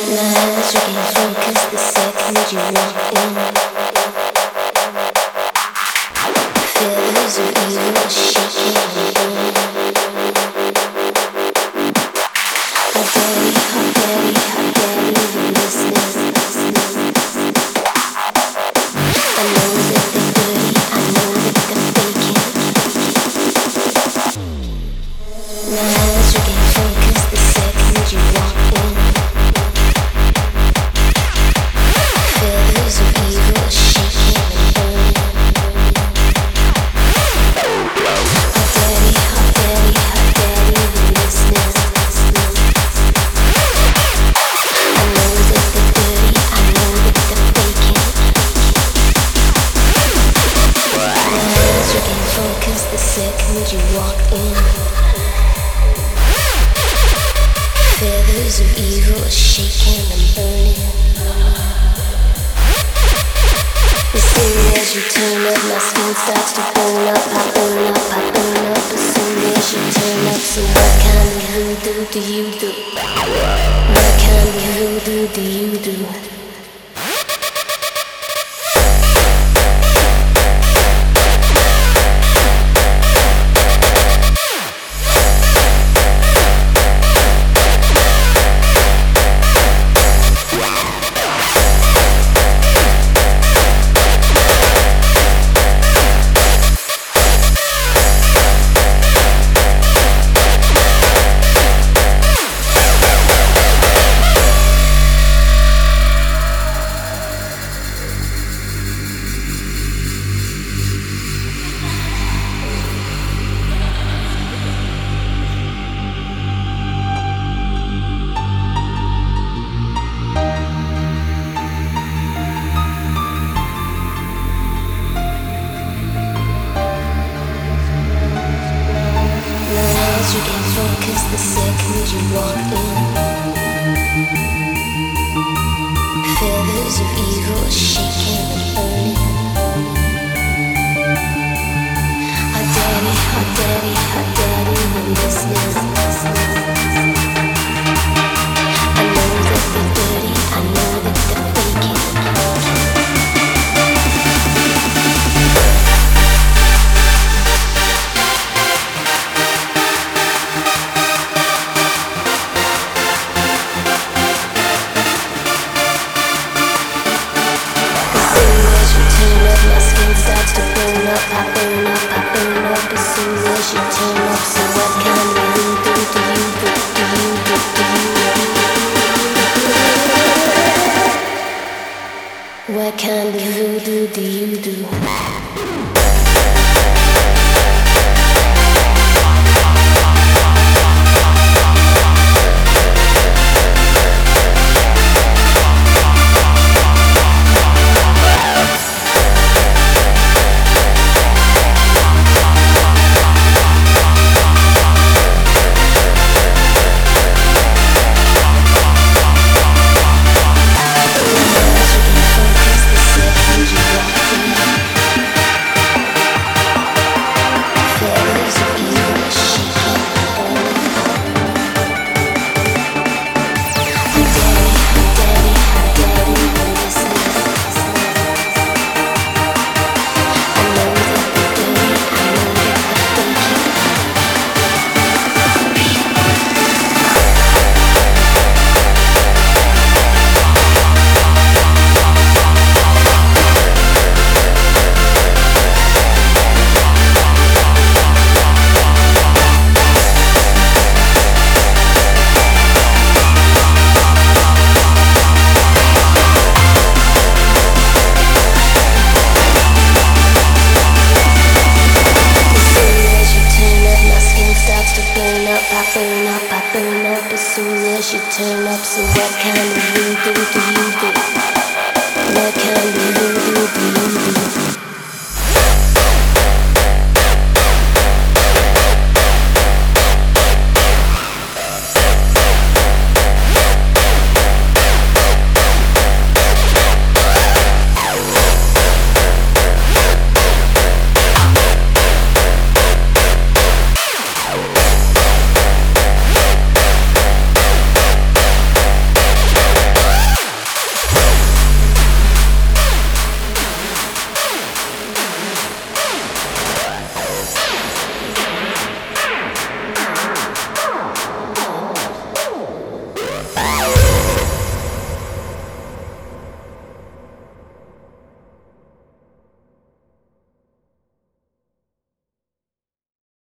My eyes are getting focused the second you walk in. Feathers of evil shaking and burning. How dare you listening? I know that they're dirty, I know that they're faking. My eyes are getting focused the second you walk in. Feathers of evil shaking and burning. How dare you listening? I know that they're dirty, I know that they're faking. My eyes are getting focused the second you walk in. Feathers of evil shaking and burning. As soon as you turn up, my skin starts to burn up. I burn up, I burn up. As soon as you turn up, so what kind of voodoo do you do? What kind of voodoo do you do? You get focused the second you walk in. Feathers of evil shaking and burning. How dare you listening? I know that they're dirty, I know that they're faking. My skin starts to burn up, I burn up, I burn up. As soon as you turn up, so what kind of voodoo do you do? What kind of voodoo do you do? I burn up as soon as you turn up. So what kind of voodoo do you do?